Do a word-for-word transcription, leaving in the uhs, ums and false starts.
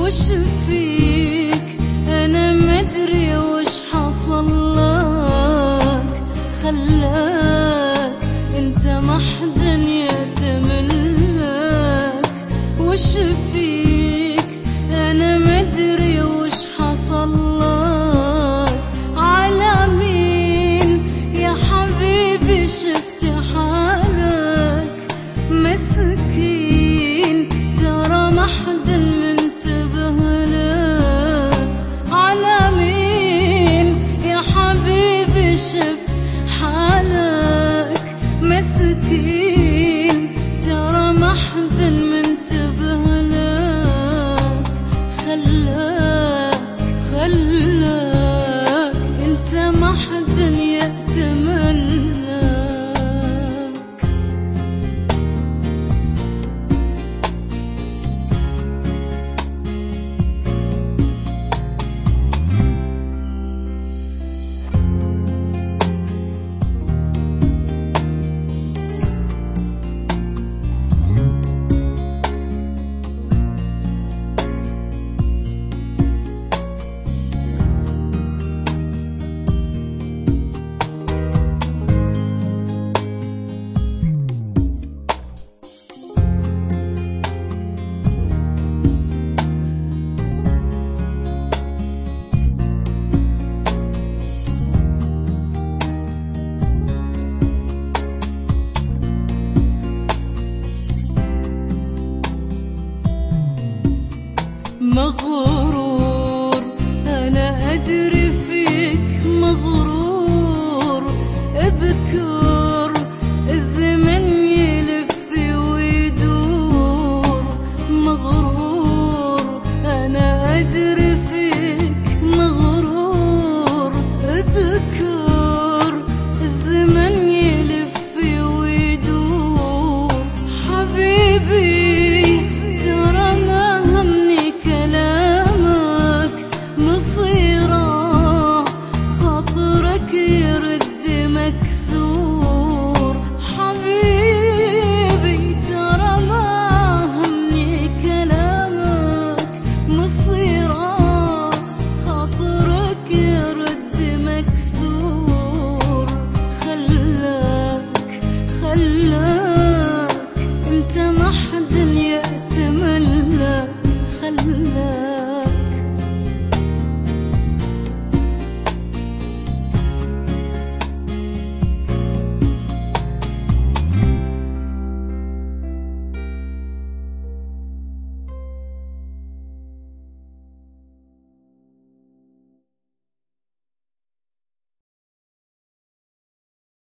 وش فيك أنا مدري وش حصل لك خلاك أنت ما حد يتملك. وش فيك أنا مدري وش حصل لك على مين يا حبيبي شفت حالك مسكين ترى ما حد منتبه لك. على مين يا حبيبي شفت حالك مسكين ترى ما حد منتبه لك. خلاك خلاك انت ما حد يأتمنك. مغرور أنا أدري فيك مغرور